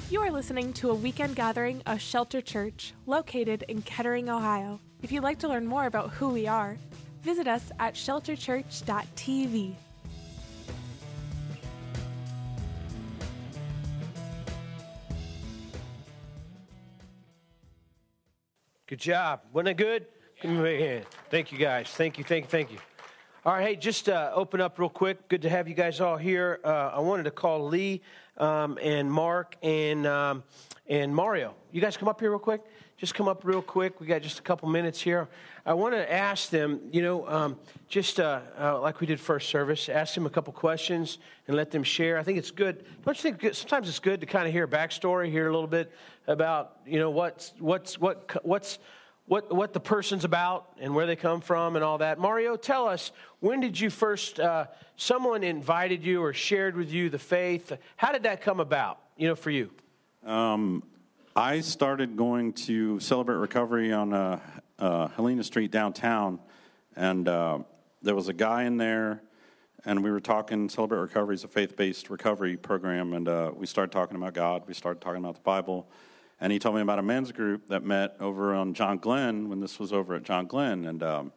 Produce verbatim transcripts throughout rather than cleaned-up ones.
You are listening to a weekend gathering of Shelter Church, located in Kettering, Ohio. If you'd like to learn more about who we are, visit us at shelter church dot t v. Good job. Wasn't it good? Give me a hand. Thank you, guys. Thank you, thank you, thank you. All right, hey, just uh, open up real quick. Good to have you guys all here. Uh, I wanted to call Lee um, and Mark and um, and Mario. You guys come up here real quick. Just come up real quick. We got just a couple minutes here. I want to ask them, you know, um, just uh, uh, like we did first service, ask them a couple questions and let them share. I think it's good. Don't you think sometimes it's good to kind of hear a backstory, hear a little bit about, you know, what's what's what what's what what the person's about and where they come from and all that. Mario, tell us, when did you first, uh, someone invited you or shared with you the faith? How did that come about, you know, for you? Um, I started going to Celebrate Recovery on uh, uh, Helena Street downtown, and uh, there was a guy in there, and we were talking. Celebrate Recovery is a faith-based recovery program, and uh, we started talking about God. We started talking about the Bible. And he told me about a men's group that met over on John Glenn when this was over at John Glenn. And um,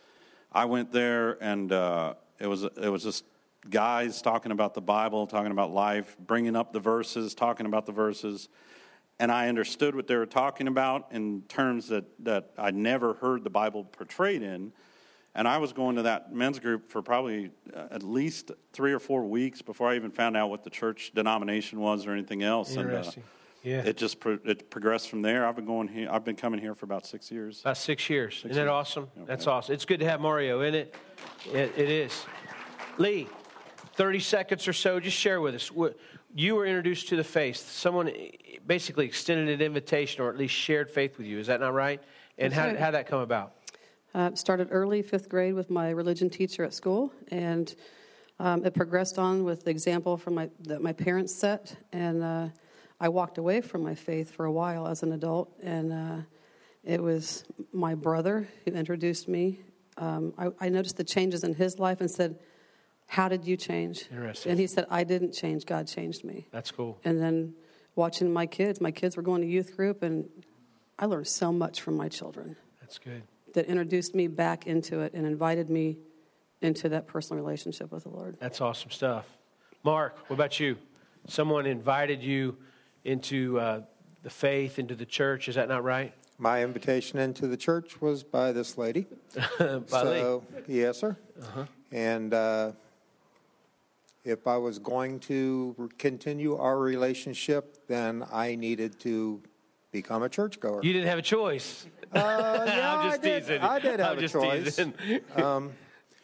I went there, and uh, it was it was just guys talking about the Bible, talking about life, bringing up the verses, talking about the verses. And I understood what they were talking about in terms that, that I'd never heard the Bible portrayed in. And I was going to that men's group for probably uh, at least three or four weeks before I even found out what the church denomination was or anything else. Interesting. And, uh, Yeah, it just pro- it progressed from there. I've been going here. I've been coming here for about six years. About six years. Six Isn't that years. awesome? Okay. That's awesome. It's good to have Mario in it. It, it is. Lee, thirty seconds or so. Just share with us. You were introduced to the faith. Someone basically extended an invitation, or at least shared faith with you. Is that not right? And That's how right. how did that come about? Uh, started early, fifth grade, with my religion teacher at school, and um, it progressed on with the example from my that my parents set, and uh, I walked away from my faith for a while as an adult, and uh, it was my brother who introduced me. Um, I, I noticed the changes in his life and said, "How did you change?" Interesting. And he said, "I didn't change. God changed me." That's cool. And then watching my kids, my kids were going to youth group, and I learned so much from my children. That's good. That introduced me back into it and invited me into that personal relationship with the Lord. That's awesome stuff. Mark, what about you? Someone invited you into uh, the faith, into the church. Is that not right? My invitation into the church was by this lady. By so, Lee. yes, sir. Uh-huh. And uh, if I was going to continue our relationship, then I needed to become a churchgoer. You didn't have a choice. Uh, yeah, I'm just I did. teasing. I did have I'm a just choice. teasing. um,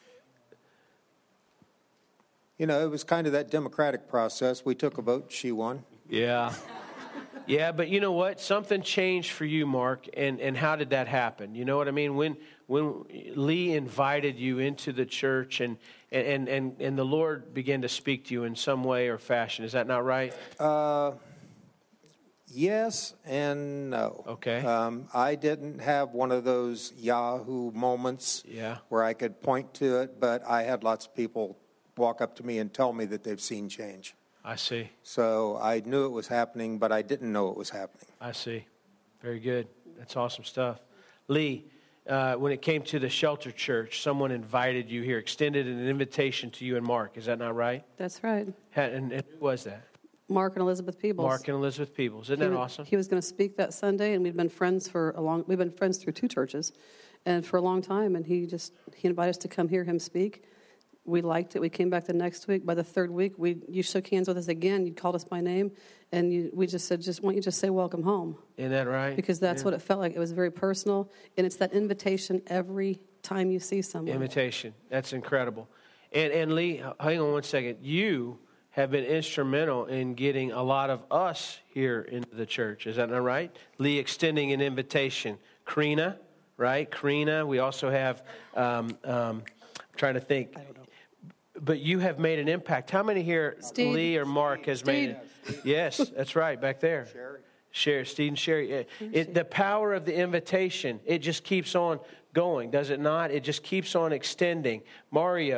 you know, it was kind of that democratic process. We took a vote. She won. Yeah. Yeah, but you know what? Something changed for you, Mark, and, and how did that happen? You know what I mean? When when Lee invited you into the church and, and, and, and the Lord began to speak to you in some way or fashion, is that not right? Uh, yes and no. Okay. Um, I didn't have one of those Yahoo moments Yeah. where I could point to it, but I had lots of people walk up to me and tell me that they've seen change. I see. So I knew it was happening, but I didn't know it was happening. I see. Very good. That's awesome stuff. Lee, uh, when it came to the Shelter Church, someone invited you here, extended an invitation to you and Mark. Is that not right? That's right. Had, and, and who was that? Mark and Elizabeth Peebles. Mark and Elizabeth Peebles. Isn't he that was, awesome? He was going to speak that Sunday, and we'd been friends for a long. We've been friends through two churches, and for a long time. And he just he invited us to come hear him speak. We liked it. We came back the next week. By the third week, we you shook hands with us again. You called us by name, and you, we just said, "Just why don't you just say welcome home?" Isn't that right? Because that's yeah. what it felt like. It was very personal, and it's that invitation every time you see someone. Invitation. That's incredible. And and Lee, hang on one second. You have been instrumental in getting a lot of us here into the church. Is that not right? Lee extending an invitation. Karina, right? Karina. We also have. Um, um, I'm trying to think. I don't know. But you have made an impact. How many here, Steve. Lee or Mark, has made it? Yes, that's right, back there. Sherry. Sherry, Steve and Sherry. It, it, the power of the invitation, it just keeps on going, does it not? It just keeps on extending. Mario,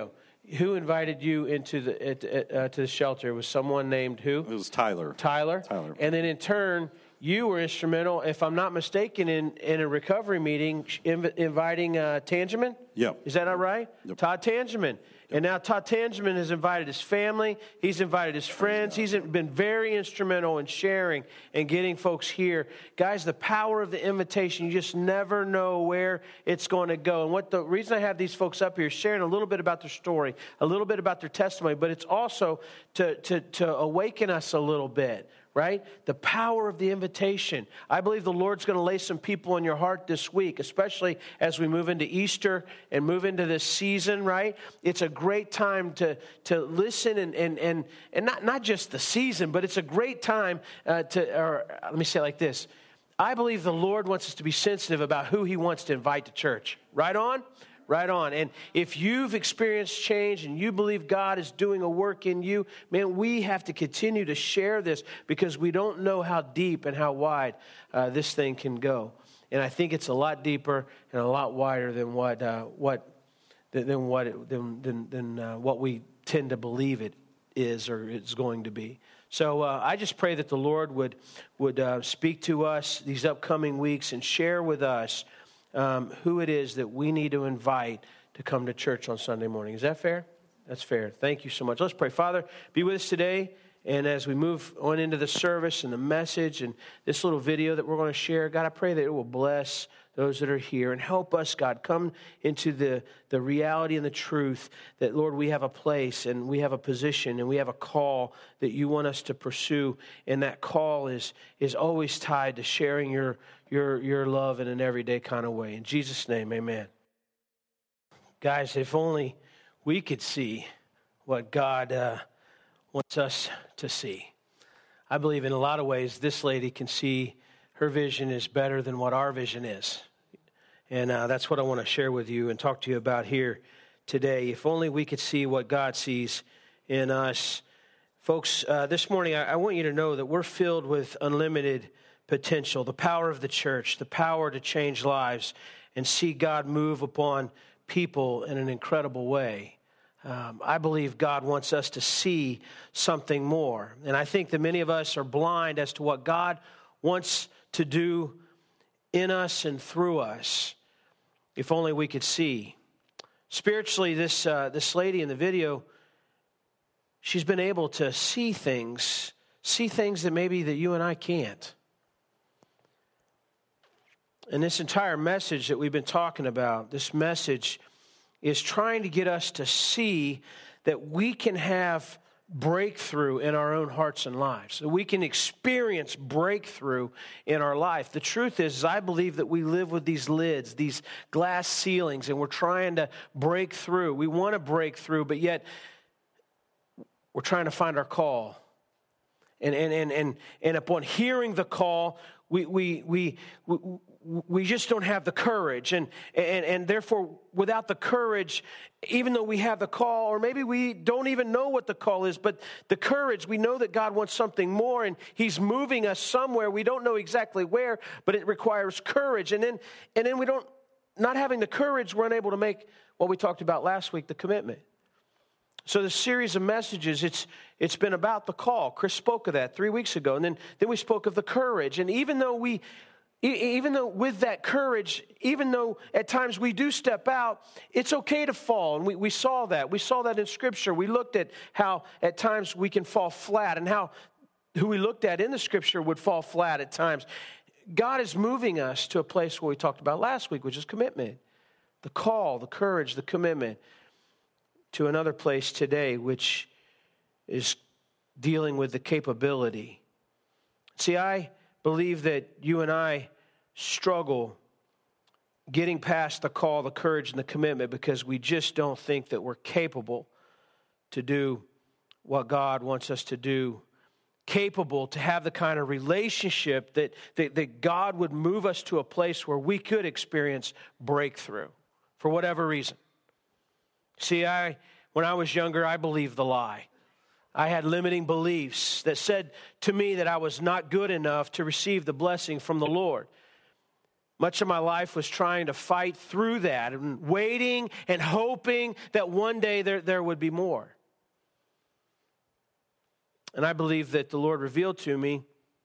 who invited you into the uh, to the shelter? It was someone named who? It was Tyler. Tyler. Tyler. And then in turn, you were instrumental, if I'm not mistaken, in, in a recovery meeting, inv- inviting uh, Tangeman? Yep. Is that not right? Yep. Todd Tangeman. And now Todd Tangeman has invited his family. He's invited his friends. He's been very instrumental in sharing and getting folks here. Guys, the power of the invitation, you just never know where it's going to go. And what the reason I have these folks up here is sharing a little bit about their story, a little bit about their testimony, but it's also to, to, to awaken us a little bit. Right? The power of the invitation. I believe the Lord's going to lay some people in your heart this week, especially as we move into Easter and move into this season, right? It's a great time to, to listen and, and, and, and not, not just the season, but it's a great time uh, to, or let me say it like this. I believe the Lord wants us to be sensitive about who he wants to invite to church. Right on? Right on. And if you've experienced change and you believe God is doing a work in you, man, we have to continue to share this because we don't know how deep and how wide uh, this thing can go. And I think it's a lot deeper and a lot wider than what uh, what than what it, than than, than uh, what we tend to believe it is or it's going to be. So uh, I just pray that the Lord would would uh, speak to us these upcoming weeks and share with us Um, who it is that we need to invite to come to church on Sunday morning. Is that fair? That's fair. Thank you so much. Let's pray. Father, be with us today. And as we move on into the service and the message and this little video that we're going to share, God, I pray that it will bless those that are here and help us, God, come into the, the reality and the truth that, Lord, we have a place and we have a position and we have a call that you want us to pursue. And that call is, is always tied to sharing your Your your love in an everyday kind of way. In Jesus' name, amen. Guys, if only we could see what God uh, wants us to see. I believe in a lot of ways this lady can see her vision is better than what our vision is. And uh, that's what I want to share with you and talk to you about here today. If only we could see what God sees in us. Folks, uh, this morning I, I want you to know that we're filled with unlimited potential, the power of the church, the power to change lives and see God move upon people in an incredible way. Um, I believe God wants us to see something more. And I think that many of us are blind as to what God wants to do in us and through us. If only we could see. Spiritually, this uh, this lady in the video, she's been able to see things, see things that maybe that you and I can't. And this entire message that we've been talking about, this message is trying to get us to see that we can have breakthrough in our own hearts and lives. That we can experience breakthrough in our life. The truth is, is, I believe that we live with these lids, these glass ceilings, and we're trying to break through. We want to break through, but yet we're trying to find our call. And and and and, and upon hearing the call, we we we we, we just don't have the courage, and, and and therefore, without the courage, even though we have the call, or maybe we don't even know what the call is, but the courage, we know that God wants something more, and He's moving us somewhere. We don't know exactly where, but it requires courage, and then and then we don't, not having the courage, we're unable to make what we talked about last week, the commitment. So the series of messages, it's it's been about the call. Chris spoke of that three weeks ago, and then then we spoke of the courage, and even though we. Even though with that courage, even though at times we do step out, it's okay to fall. And we, we saw that. We saw that in Scripture. We looked at how at times we can fall flat and how who we looked at in the Scripture would fall flat at times. God is moving us to a place where we talked about last week, which is commitment. The call, the courage, the commitment to another place today, which is dealing with the capability. See, I believe that you and I struggle getting past the call, the courage, and the commitment because we just don't think that we're capable to do what God wants us to do, capable to have the kind of relationship that, that, that God would move us to a place where we could experience breakthrough for whatever reason. See, I when I was younger, I believed the lie. I had limiting beliefs that said to me that I was not good enough to receive the blessing from the Lord. Much of my life was trying to fight through that and waiting and hoping that one day there, there would be more. And I believe that the Lord revealed to me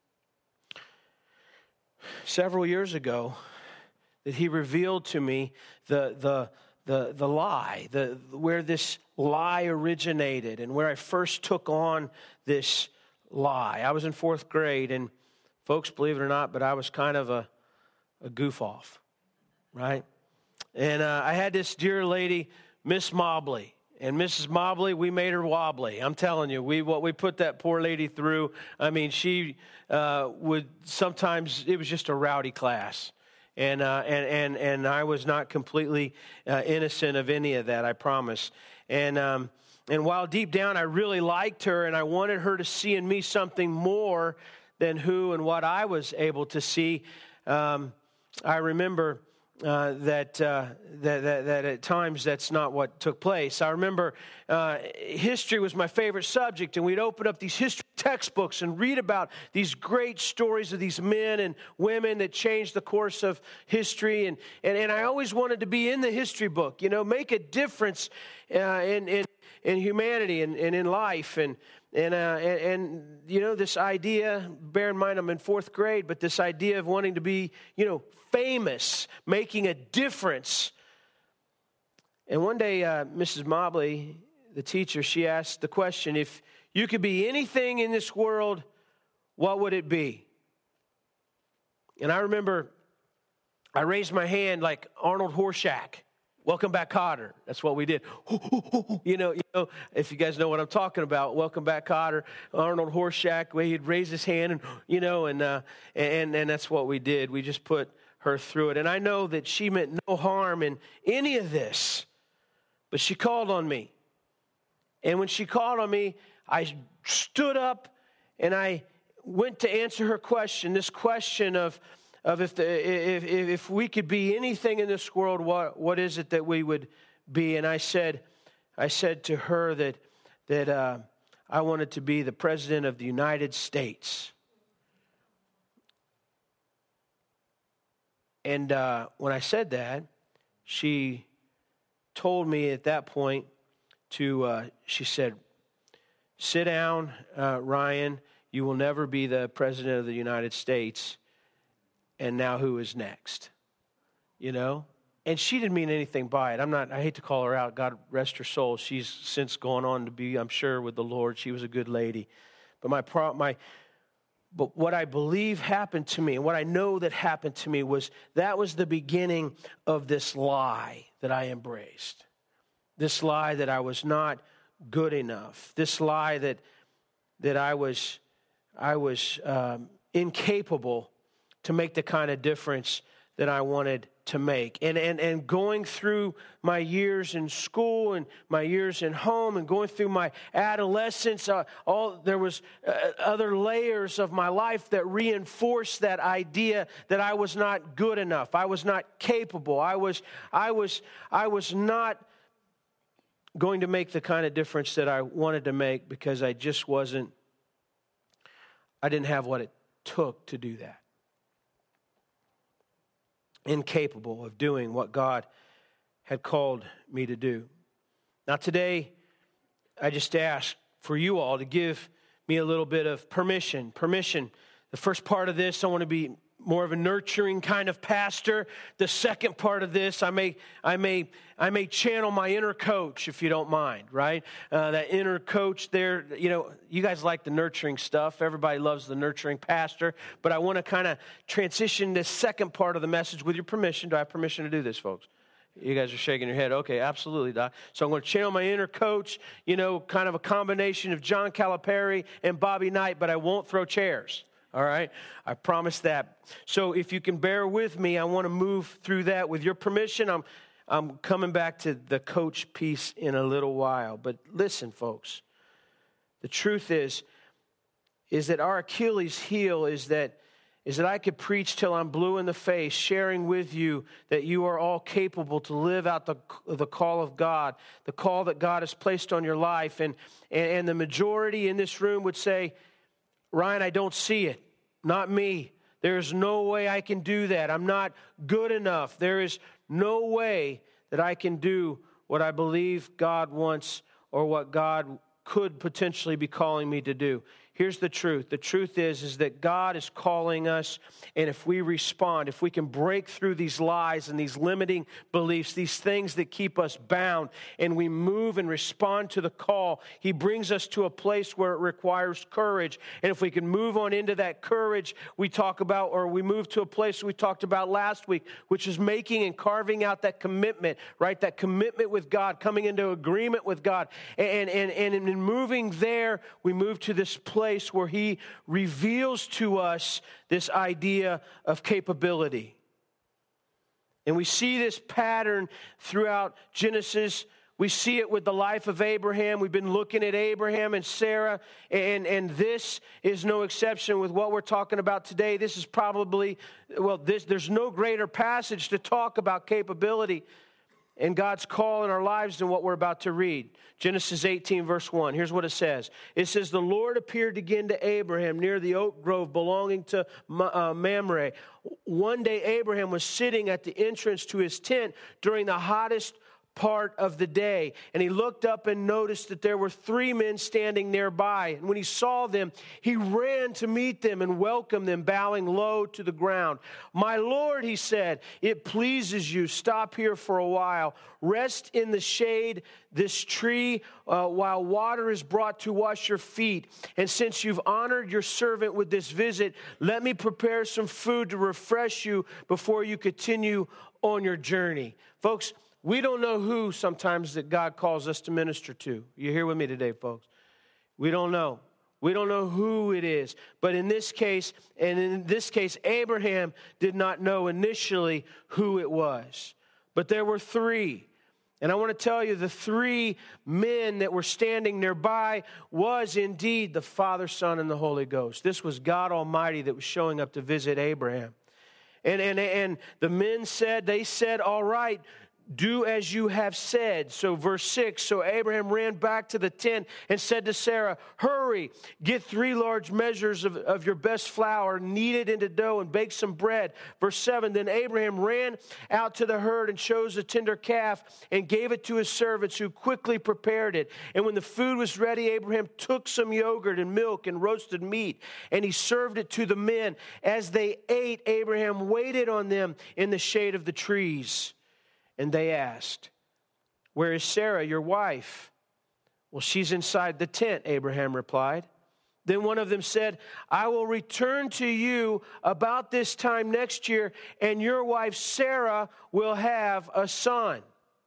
several years ago that He revealed to me the the the the lie, the where this lie originated and where I first took on this lie. I was in fourth grade, and folks, believe it or not, but I was kind of a a goof off, right? And uh, I had this dear lady, Miss Mobley. And Missus Mobley, we made her wobbly. I'm telling you, we what we put that poor lady through. I mean, she uh, would sometimes, it was just a rowdy class. And uh, and and and I was not completely uh, innocent of any of that, I promise. And um, and while deep down I really liked her, and I wanted her to see in me something more than who and what I was able to see, um, I remember uh, that, uh, that that that at times that's not what took place. I remember uh, history was my favorite subject, and we'd open up these history textbooks and read about these great stories of these men and women that changed the course of history. And and, and I always wanted to be in the history book, you know, make a difference uh, in, in in humanity and, and in life. And And, uh, and, and, you know, this idea, bear in mind I'm in fourth grade, but this idea of wanting to be, you know, famous, making a difference. And one day, uh, Missus Mobley, the teacher, she asked the question, if you could be anything in this world, what would it be? And I remember I raised my hand like Arnold Horshack. Welcome back, Kotter. That's what we did. You know, you know, if you guys know what I'm talking about, welcome back, Kotter. Arnold Horshack, where he'd raise his hand, and you know, and uh, and and that's what we did. We just put her through it. And I know that she meant no harm in any of this, but she called on me. And when she called on me, I stood up and I went to answer her question. This question of. Of if, the, if if we could be anything in this world, what what is it that we would be? And I said, I said to her that that uh, I wanted to be the president of the United States. And uh, when I said that, she told me at that point to. Uh, she said, "Sit down, uh, Ryan. You will never be the president of the United States. And now who is next?" You know? And she didn't mean anything by it. I'm not, I hate to call her out. God rest her soul. She's since gone on to be, I'm sure, with the Lord. She was a good lady. But my pro, my, but what I believe happened to me, and what I know that happened to me was that was the beginning of this lie that I embraced. This lie that I was not good enough. This lie that that I was I was um, incapable to make the kind of difference that I wanted to make. And, and and going through my years in school and my years in home and going through my adolescence, uh, all there was uh, other layers of my life that reinforced that idea that I was not good enough. I was not capable. I was I was I was not going to make the kind of difference that I wanted to make because I just wasn't I didn't have what it took to do that. Incapable of doing what God had called me to do. Now today, I just ask for you all to give me a little bit of permission. Permission. The first part of this, I want to be more of a nurturing kind of pastor. The second part of this, I may, I may, I may channel my inner coach, if you don't mind, right? Uh, that inner coach there, you know, you guys like the nurturing stuff. Everybody loves the nurturing pastor. But I want to kind of transition this second part of the message with your permission. Do I have permission to do this, folks? You guys are shaking your head. Okay, absolutely, Doc. So I'm going to channel my inner coach, you know, kind of a combination of John Calipari and Bobby Knight, but I won't throw chairs. All right, I promise that. So if you can bear with me, I want to move through that. With your permission, I'm I'm coming back to the coach piece in a little while. But listen, folks, the truth is, is that our Achilles heel is that is that I could preach till I'm blue in the face, sharing with you that you are all capable to live out the the call of God, the call that God has placed on your life. And and, and the majority in this room would say, Ryan, I don't see it. Not me. There's no way I can do that. I'm not good enough. There is no way that I can do what I believe God wants or what God could potentially be calling me to do. Here's the truth. The truth is, is that God is calling us, and if we respond, if we can break through these lies and these limiting beliefs, these things that keep us bound, and we move and respond to the call, He brings us to a place where it requires courage. And if we can move on into that courage, we talk about, or we move to a place we talked about last week, which is making and carving out that commitment, right? That commitment with God, coming into agreement with God. And, and, and in moving there, we move to this place where He reveals to us this idea of capability. And we see this pattern throughout Genesis. We see it with the life of Abraham. We've been looking at Abraham and Sarah, and, and this is no exception with what we're talking about today. This is probably, well, this, there's no greater passage to talk about capability and God's call in our lives than what we're about to read. Genesis eighteen, verse one. Here's what it says. It says, the Lord appeared again to Abraham near the oak grove belonging to uh, Mamre. One day Abraham was sitting at the entrance to his tent during the hottest part of the day, and he looked up and noticed that there were three men standing nearby. And when he saw them, he ran to meet them and welcomed them, bowing low to the ground. My Lord, he said, it pleases you, stop here for a while. Rest in the shade this tree uh, while water is brought to wash your feet. And since you've honored your servant with this visit, let me prepare some food to refresh you before you continue on your journey. Folks, we don't know who sometimes that God calls us to minister to. You're here with me today, folks. We don't know. We don't know who it is. But in this case, and in this case, Abraham did not know initially who it was. But there were three. And I want to tell you, the three men that were standing nearby was indeed the Father, Son, and the Holy Ghost. This was God Almighty that was showing up to visit Abraham. And, and, and the men said, they said, all right, do as you have said. So verse six, so Abraham ran back to the tent and said to Sarah, hurry, get three large measures of, of your best flour, knead it into dough and bake some bread. Verse seven, then Abraham ran out to the herd and chose a tender calf and gave it to his servants who quickly prepared it. And when the food was ready, Abraham took some yogurt and milk and roasted meat and he served it to the men. As they ate, Abraham waited on them in the shade of the trees. And they asked, where is Sarah, your wife? Well, she's inside the tent, Abraham replied. Then one of them said, I will return to you about this time next year, and your wife Sarah will have a son.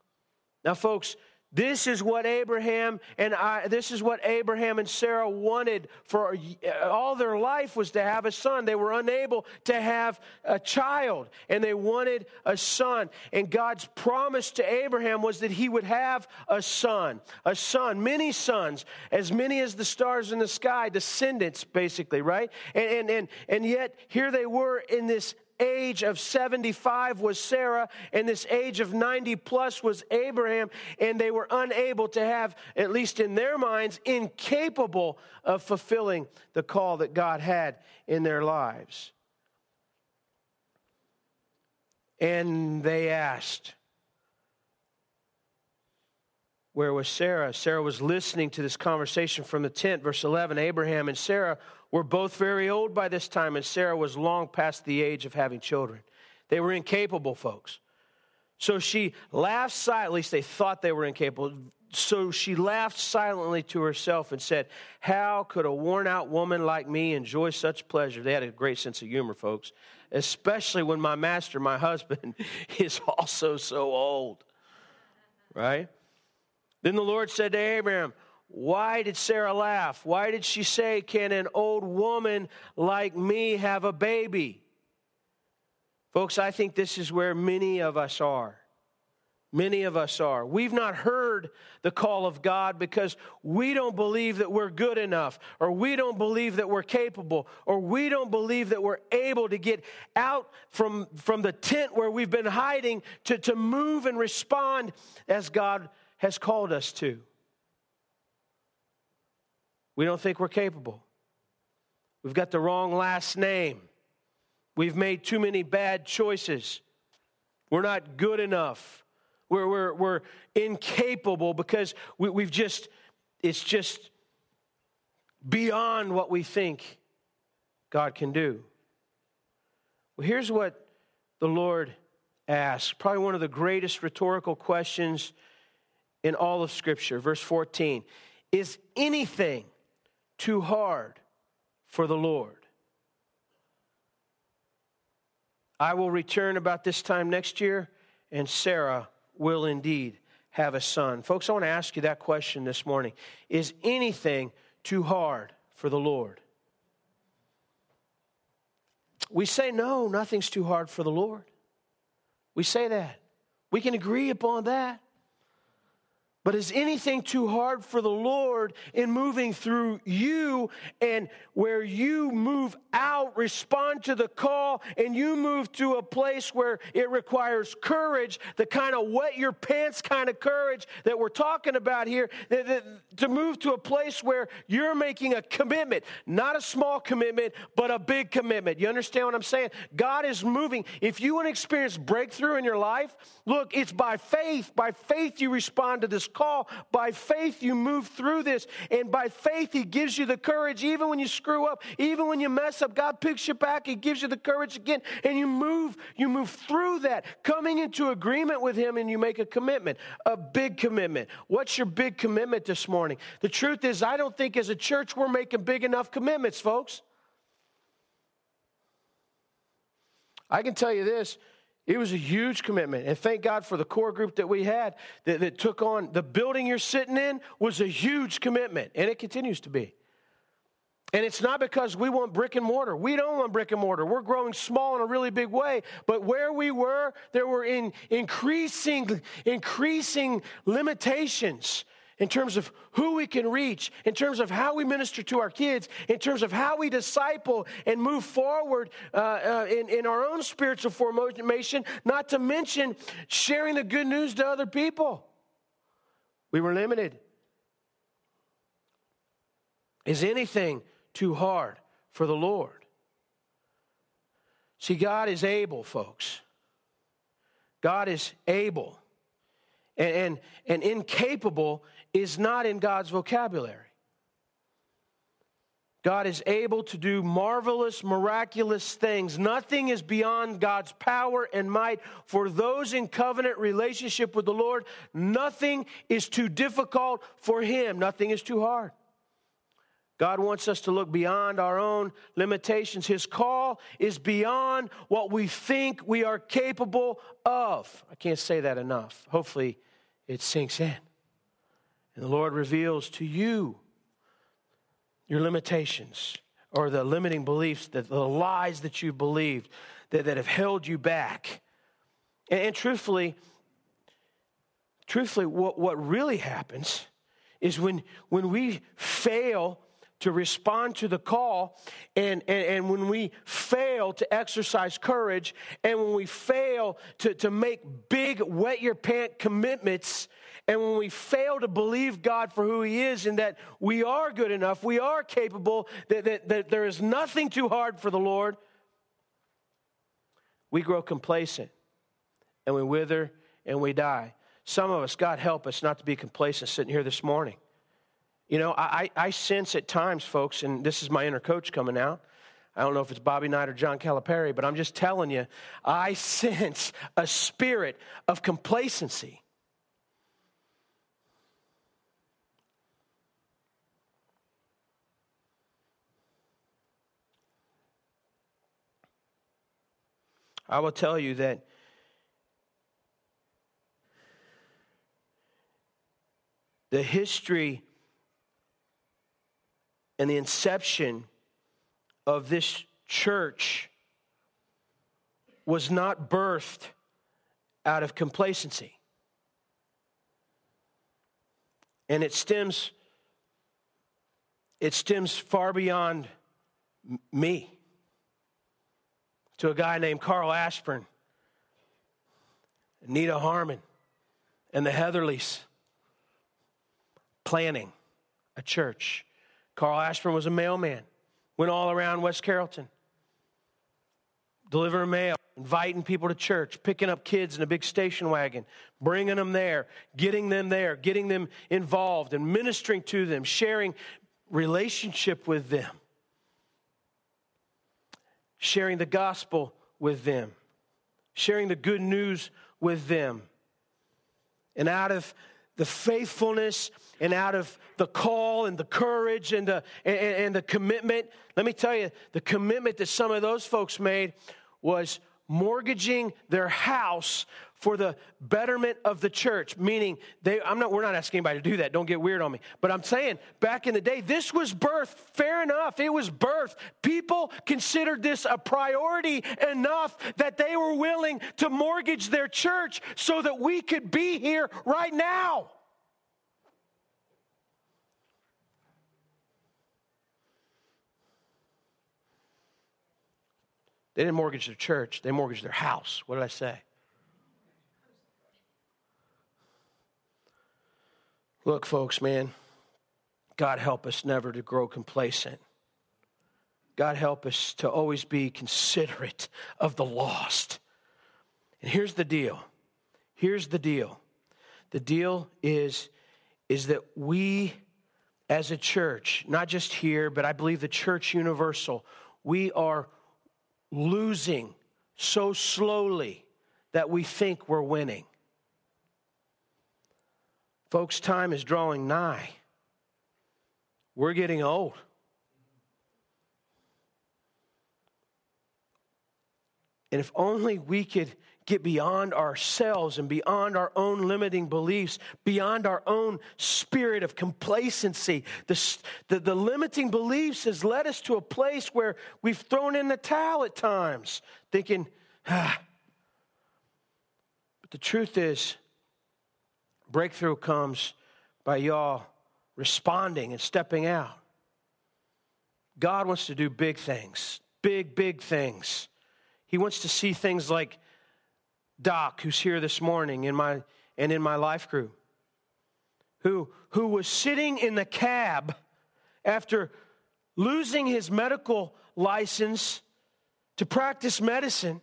Now, folks, this is what Abraham and I, this is what Abraham and Sarah wanted for all their life, was to have a son. They were unable to have a child, and they wanted a son. And God's promise to Abraham was that he would have a son, a son, many sons, as many as the stars in the sky, descendants, basically, right? And and and, and yet here they were in this age of seventy-five was Sarah, and this age of ninety plus was Abraham, and they were unable to have, at least in their minds, incapable of fulfilling the call that God had in their lives. And they asked, where was Sarah? Sarah was listening to this conversation from the tent. Verse eleven, Abraham and Sarah were both very old by this time, and Sarah was long past the age of having children. They were incapable, folks. So she laughed silently, at least they thought they were incapable. So she laughed silently to herself and said, how could a worn-out woman like me enjoy such pleasure? They had a great sense of humor, folks, especially when my master, my husband, is also so old, right? Then the Lord said to Abraham, why did Sarah laugh? Why did she say, can an old woman like me have a baby? Folks, I think this is where many of us are. Many of us are. We've not heard the call of God because we don't believe that we're good enough, or we don't believe that we're capable, or we don't believe that we're able to get out from, from the tent where we've been hiding to, to move and respond as God has called us to. We don't think we're capable. We've got the wrong last name. We've made too many bad choices. We're not good enough. We're, we're, we're incapable because we, we've just, it's just beyond what we think God can do. Well, here's what the Lord asks. Probably one of the greatest rhetorical questions in all of Scripture. Verse fourteen. Is anything too hard for the Lord? I will return about this time next year, and Sarah will indeed have a son. Folks, I want to ask you that question this morning. Is anything too hard for the Lord? We say, no, nothing's too hard for the Lord. We say that. We can agree upon that. But is anything too hard for the Lord in moving through you, and where you move out, respond to the call, and you move to a place where it requires courage, the kind of wet your pants kind of courage that we're talking about here, that, that, to move to a place where you're making a commitment, not a small commitment, but a big commitment. You understand what I'm saying? God is moving. If you want to experience breakthrough in your life, look, it's by faith. By faith you respond to this call. By faith you move through this, and by faith He gives you the courage even when you screw up, even when you mess up. God picks you back. He gives you the courage again, and you move you move through that, coming into agreement with Him, and you make a commitment, a big commitment. What's your big commitment this morning? The truth is, I don't think as a church we're making big enough commitments, folks. I can tell you this. It was a huge commitment, and thank God for the core group that we had that, that took on. The building you're sitting in was a huge commitment, and it continues to be. And it's not because we want brick and mortar. We don't want brick and mortar. We're growing small in a really big way. But where we were, there were in increasing, increasing limitations in terms of who we can reach, in terms of how we minister to our kids, in terms of how we disciple and move forward uh, uh, in, in our own spiritual formation, not to mention sharing the good news to other people. We were limited. Is anything too hard for the Lord? See, God is able, folks. God is able. And, and, and incapable is not in God's vocabulary. God is able to do marvelous, miraculous things. Nothing is beyond God's power and might. For those in covenant relationship with the Lord, nothing is too difficult for Him. Nothing is too hard. God wants us to look beyond our own limitations. His call is beyond what we think we are capable of. I can't say that enough. Hopefully it sinks in. And the Lord reveals to you your limitations, or the limiting beliefs, that the lies that you've believed that, that have held you back. And, and truthfully, truthfully, what, what really happens is when, when we fail to respond to the call, and, and, and when we fail to exercise courage, and when we fail to, to make big wet your pant commitments, and when we fail to believe God for who He is, and that we are good enough, we are capable, that, that, that there is nothing too hard for the Lord, we grow complacent, and we wither, and we die. Some of us, God help us not to be complacent sitting here this morning. You know, I, I sense at times, folks, and this is my inner coach coming out. I don't know if it's Bobby Knight or John Calipari, but I'm just telling you, I sense a spirit of complacency. I will tell you that the history and the inception of this church was not birthed out of complacency. And it stems, it stems far beyond m- me. To a guy named Carl Ashburn, Nita Harmon, and the Heatherleys planning a church. Carl Ashburn was a mailman, went all around West Carrollton, delivering mail, inviting people to church, picking up kids in a big station wagon, bringing them there, getting them there, getting them involved and ministering to them, sharing relationship with them, sharing the gospel with them, sharing the good news with them. And out of the faithfulness and out of the call and the courage and the, and, and the commitment, let me tell you, the commitment that some of those folks made was mortgaging their house for the betterment of the church. Meaning, they, I'm not, we're not asking anybody to do that. Don't get weird on me. But I'm saying, back in the day, this was birth. Fair enough. It was birth. People considered this a priority enough that they were willing to mortgage their church so that we could be here right now. They didn't mortgage their church. They mortgaged their house. What did I say? Look, folks, man, God help us never to grow complacent. God help us to always be considerate of the lost. And here's the deal. Here's the deal. The deal is, is that we as a church, not just here, but I believe the church universal, we are losing so slowly that we think we're winning. Folks, time is drawing nigh. We're getting old. And if only we could get beyond ourselves and beyond our own limiting beliefs, beyond our own spirit of complacency. The, the, the limiting beliefs has led us to a place where we've thrown in the towel at times, thinking, ah. But the truth is, breakthrough comes by y'all responding and stepping out. God wants to do big things, big, big things. He wants to see things like Doc, who's here this morning in my and in my life group, who, who was sitting in the cab after losing his medical license to practice medicine.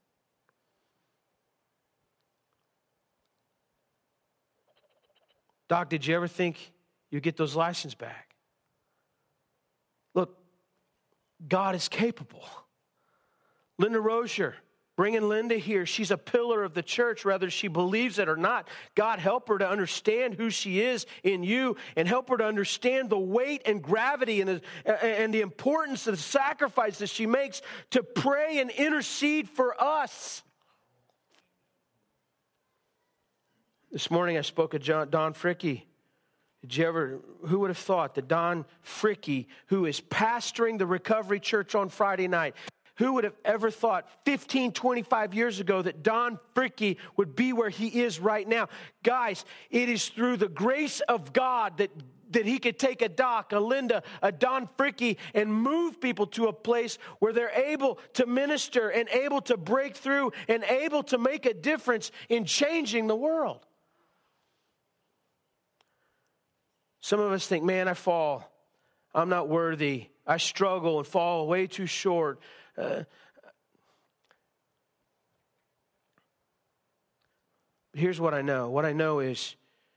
Doc, did you ever think you'd get those licenses back? Look, God is capable. Linda Rozier, bringing Linda here, she's a pillar of the church, whether she believes it or not. God, help her to understand who she is in you and help her to understand the weight and gravity and the, and the importance of the sacrifice that she makes to pray and intercede for us. This morning I spoke of John, Don Fricky. Did you ever, who would have thought that Don Fricky, who is pastoring the Recovery Church on Friday night, who would have ever thought fifteen, twenty-five years ago that Don Fricky would be where he is right now? Guys, it is through the grace of God that, that he could take a Doc, a Linda, a Don Fricky and move people to a place where they're able to minister and able to break through and able to make a difference in changing the world. Some of us think, man, I fall. I'm not worthy. I struggle and fall way too short. Uh, here's what I know. What I know is,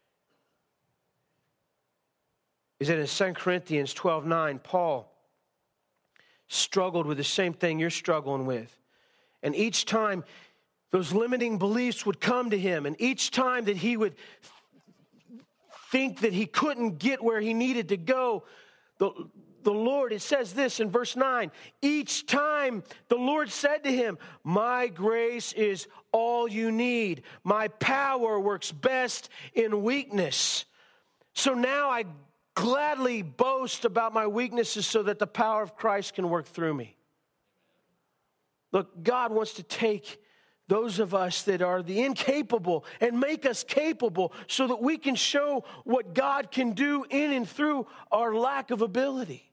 is that in Second Corinthians twelve nine, Paul struggled with the same thing you're struggling with. And each time those limiting beliefs would come to him, and each time that he would think that he couldn't get where he needed to go, the, the Lord, it says this in verse nine, each time the Lord said to him, my grace is all you need. My power works best in weakness. So now I gladly boast about my weaknesses so that the power of Christ can work through me. Look, God wants to take those of us that are the incapable and make us capable so that we can show what God can do in and through our lack of ability.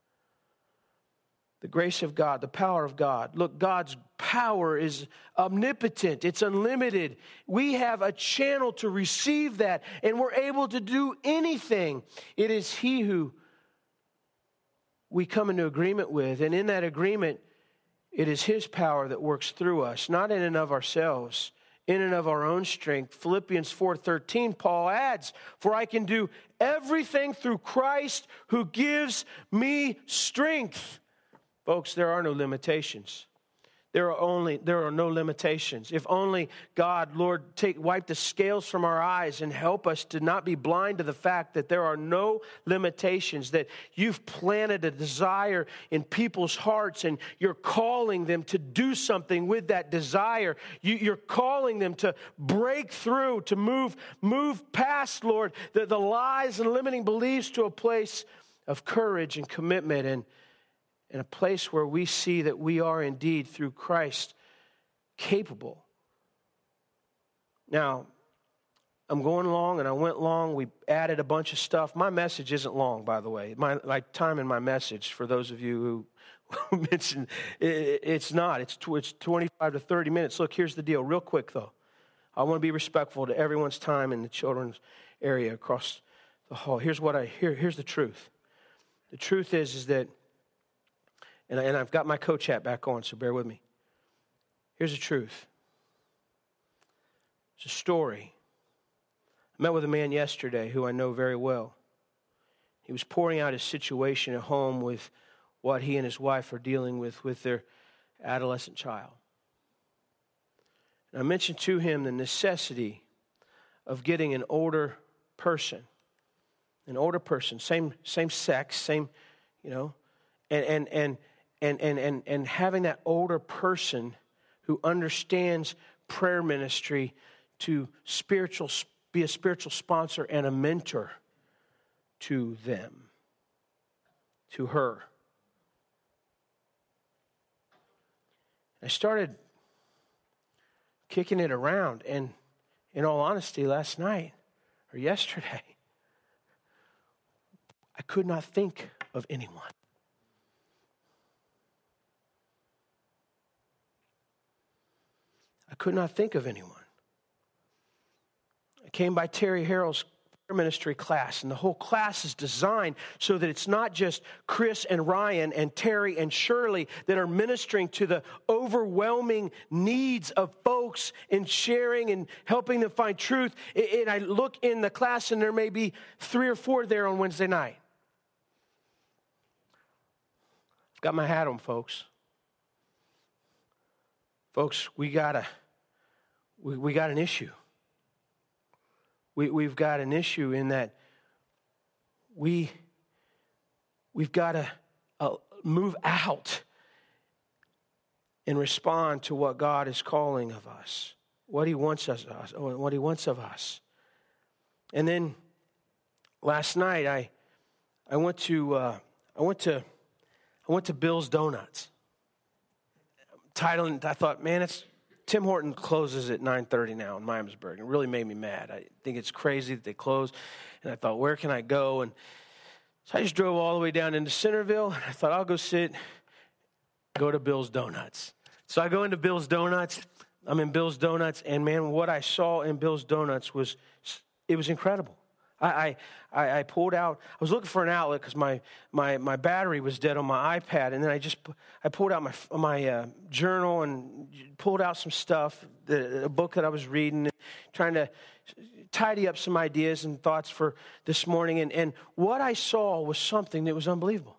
The grace of God, the power of God. Look, God's power is omnipotent. It's unlimited. We have a channel to receive that, and we're able to do anything. It is He who we come into agreement with, and in that agreement, It is his power that works through us, not in and of ourselves, in and of our own strength. Philippians four thirteen, Paul adds, for I can do everything through Christ who gives me strength. Folks, there are no limitations. There are only there are no limitations. If only God, Lord, take wipe the scales from our eyes and help us to not be blind to the fact that there are no limitations, that you've planted a desire in people's hearts and you're calling them to do something with that desire. You, you're calling them to break through, to move, move past, Lord, the, the lies and limiting beliefs to a place of courage and commitment and in a place where we see that we are indeed, through Christ, capable. Now, I'm going long, and I went long. We added a bunch of stuff. My message isn't long, by the way. My like time in my message, for those of you who, who mentioned, it, it's not. It's, it's twenty-five to thirty minutes. Look, here's the deal. Real quick, though. I want to be respectful to everyone's time in the children's area across the hall. Here's what I here. Here's the truth. The truth is, is that And, and I've got my coach hat back on, so bear with me. Here's the truth. It's a story. I met with a man yesterday who I know very well. He was pouring out his situation at home with what he and his wife are dealing with with their adolescent child. And I mentioned to him the necessity of getting an older person, an older person, same same sex, same, you know, and and and And, and, and, and having that older person who understands prayer ministry to spiritual, be a spiritual sponsor and a mentor to them, to her. I started kicking it around, and in all honesty, last night or yesterday, I could not think of anyone. I could not think of anyone. I came by Terry Harrell's prayer ministry class, and the whole class is designed so that it's not just Chris and Ryan and Terry and Shirley that are ministering to the overwhelming needs of folks in sharing and helping them find truth. And I look in the class, and there may be three or four there on Wednesday night. I've got my hat on, folks. Folks, we got a we, we got an issue. We we've got an issue in that we we've got to uh, move out and respond to what God is calling of us, what He wants us, what He wants of us. And then last night, I I went to uh, I went to I went to Bill's Donuts. Titling, I thought, man, it's Tim Horton closes at nine thirty now in Miamisburg. It really made me mad. I think it's crazy that they close. And I thought, where can I go? And so I just drove all the way down into Centerville. And I thought, I'll go sit, go to Bill's Donuts. So I go into Bill's Donuts. I'm in Bill's Donuts. And, man, what I saw in Bill's Donuts was, it was incredible. I, I I pulled out, I was looking for an outlet because my, my, my battery was dead on my iPad. And then I just, I pulled out my my uh, journal and pulled out some stuff, the, a book that I was reading, trying to tidy up some ideas and thoughts for this morning. And, and what I saw was something that was unbelievable.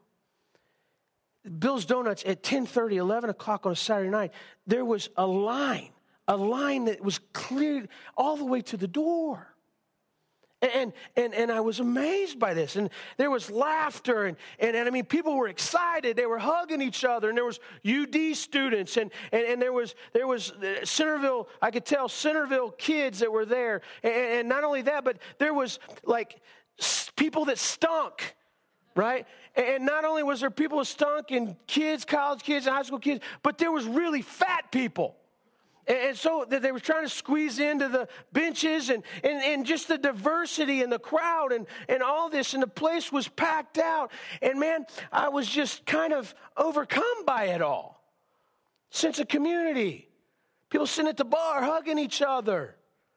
Bill's Donuts at ten thirty, eleven o'clock on a Saturday night, there was a line, a line that was cleared all the way to the door. And, and and I was amazed by this. And there was laughter. And, and, and I mean, people were excited. They were hugging each other. And there was U D students. And, and, and there was there was Centerville, I could tell, Centerville kids that were there. And, and not only that, but there was like people that stunk, right? And not only was there people that stunk and kids, college kids and high school kids, but there was really fat people. And so they were trying to squeeze into the benches and, and, and just the diversity in the crowd and, and all this. And the place was packed out. And, man, I was just kind of overcome by it all. Sense of community. People sitting at the bar hugging each other.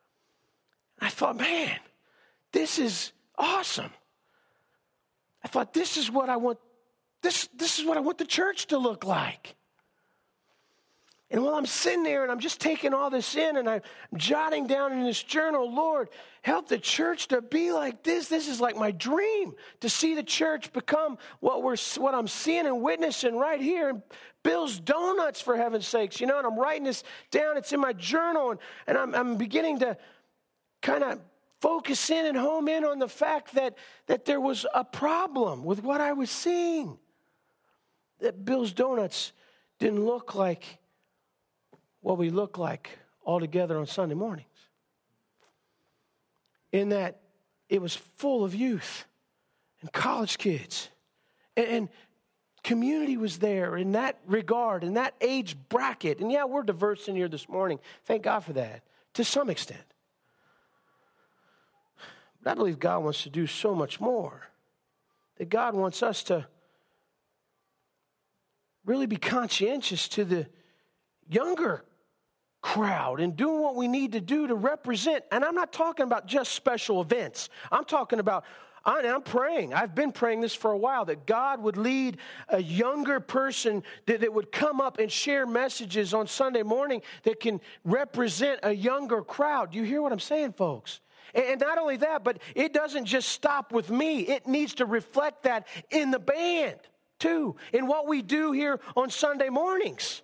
I thought, man, this is awesome. I thought, this is what I want. This, this is what I want the church to look like. And while I'm sitting there and I'm just taking all this in and I'm jotting down in this journal, Lord, help the church to be like this. This is like my dream, to see the church become what we're, what I'm seeing and witnessing right here in Bill's Donuts, for heaven's sakes. You know, and I'm writing this down. It's in my journal, and, and I'm, I'm beginning to kind of focus in and home in on the fact that, that there was a problem with what I was seeing. That Bill's Donuts didn't look like what we look like all together on Sunday mornings. In that it was full of youth and college kids. And, and community was there in that regard, in that age bracket. And yeah, we're diverse in here this morning. Thank God for that, to some extent. But I believe God wants to do so much more. That God wants us to really be conscientious to the younger crowd and doing what we need to do to represent. And I'm not talking about just special events. I'm talking about, I'm praying, I've been praying this for a while, that God would lead a younger person that, that would come up and share messages on Sunday morning that can represent a younger crowd. Do you hear what I'm saying, folks? And not only that, but it doesn't just stop with me. It needs to reflect that in the band, too, in what we do here on Sunday mornings.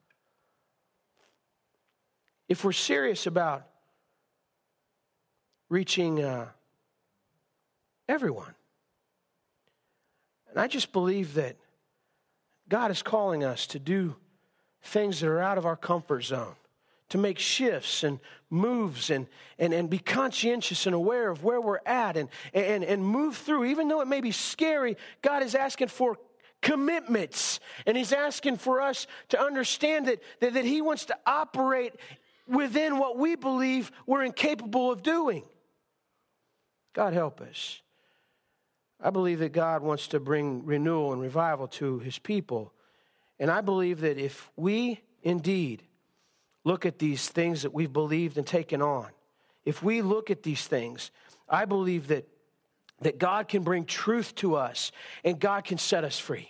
If we're serious about reaching uh, everyone. And I just believe that God is calling us to do things that are out of our comfort zone, to make shifts and moves and, and, and be conscientious and aware of where we're at and, and, and move through. Even though it may be scary, God is asking for commitments. And he's asking for us to understand that, that, that he wants to operate within what we believe we're incapable of doing. God help us. I believe that God wants to bring renewal and revival to his people. And I believe that if we indeed look at these things that we've believed and taken on, if we look at these things, I believe that, that God can bring truth to us and God can set us free.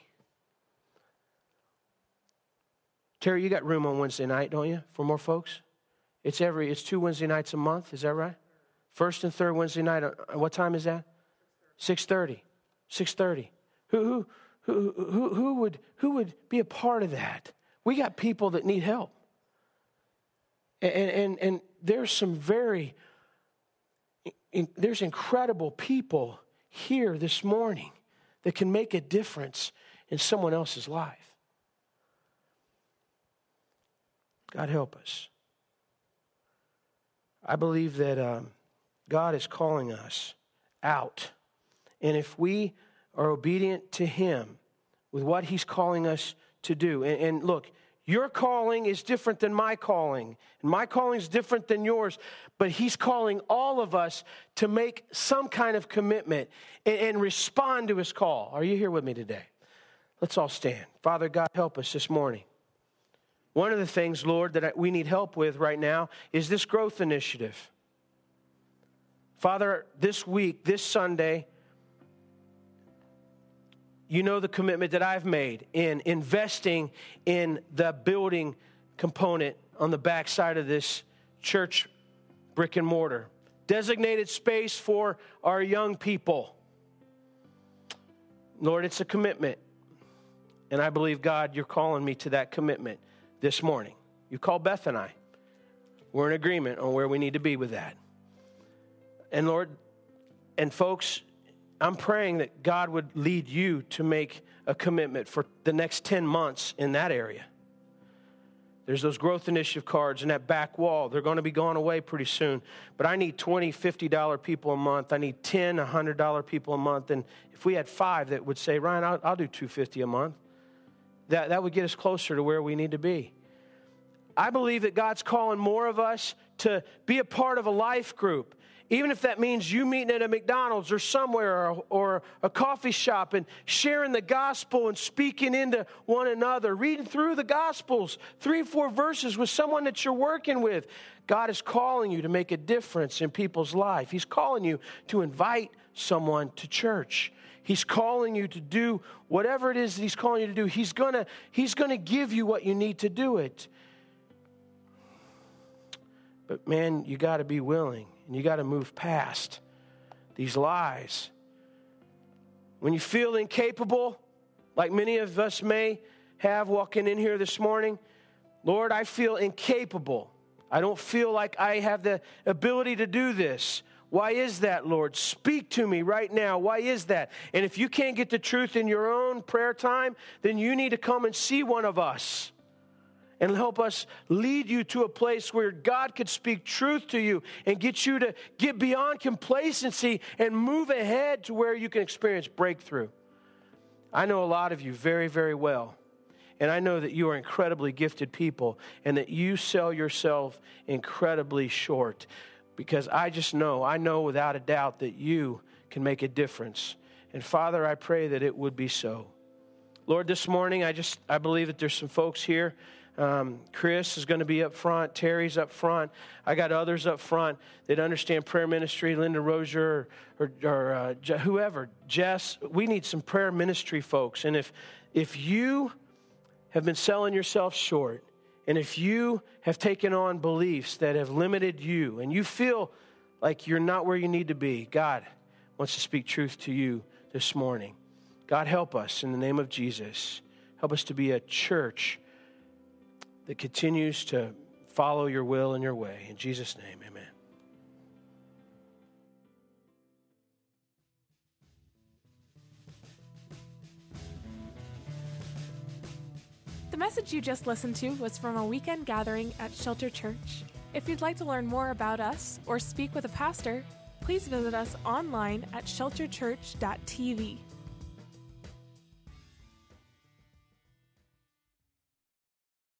Terry, you got room on Wednesday night, don't you, for more folks? It's every, it's two Wednesday nights a month, is that right? First and third Wednesday night, what time is that? six thirty. six thirty. Who, who, who, who, who, would, who would be a part of that? We got people that need help. And, and, and there's some very, in, there's incredible people here this morning that can make a difference in someone else's life. God help us. I believe that um, God is calling us out. And if we are obedient to him with what he's calling us to do, and, and look, your calling is different than my calling, and my calling is different than yours, but he's calling all of us to make some kind of commitment and, and respond to his call. Are you here with me today? Let's all stand. Father God, help us this morning. One of the things, Lord, that we need help with right now is this growth initiative. Father, this week, this Sunday, you know the commitment that I've made in investing in the building component on the backside of this church brick and mortar. Designated space for our young people. Lord, it's a commitment. And I believe, God, you're calling me to that commitment this morning. You call Beth and I. We're in agreement on where we need to be with that. And Lord, and folks, I'm praying that God would lead you to make a commitment for the next ten months in that area. There's those growth initiative cards in that back wall. They're going to be going away pretty soon. But I need twenty, fifty dollar people a month. I need ten, one hundred dollar people a month. And if we had five that would say, Ryan, I'll, I'll do two hundred fifty dollars a month. That, that would get us closer to where we need to be. I believe that God's calling more of us to be a part of a life group. Even if that means you meeting at a McDonald's or somewhere or, or a coffee shop and sharing the gospel and speaking into one another, reading through the gospels, three or four verses with someone that you're working with. God is calling you to make a difference in people's life. He's calling you to invite someone to church. He's calling you to do whatever it is that he's calling you to do. He's gonna, he's gonna give you what you need to do it. But man, you got to be willing, and you got to move past these lies. When you feel incapable, like many of us may have walking in here this morning, Lord, I feel incapable. I don't feel like I have the ability to do this. Why is that, Lord? Speak to me right now. Why is that? And if you can't get the truth in your own prayer time, then you need to come and see one of us and help us lead you to a place where God could speak truth to you and get you to get beyond complacency and move ahead to where you can experience breakthrough. I know a lot of you very, very well. And I know that you are incredibly gifted people and that you sell yourself incredibly short, because I just know, I know without a doubt that you can make a difference. And Father, I pray that it would be so. Lord, this morning, I just, I believe that there's some folks here. Um, Chris is going to be up front. Terry's up front. I got others up front that understand prayer ministry. Linda Rozier or, or, or uh, Je- whoever. Jess, we need some prayer ministry folks. And if if you have been selling yourself short, and if you have taken on beliefs that have limited you, and you feel like you're not where you need to be, God wants to speak truth to you this morning. God, help us in the name of Jesus. Help us to be a church that continues to follow your will and your way. In Jesus' name, amen. The message you just listened to was from a weekend gathering at Shelter Church. If you'd like to learn more about us or speak with a pastor, please visit us online at shelter church dot t v.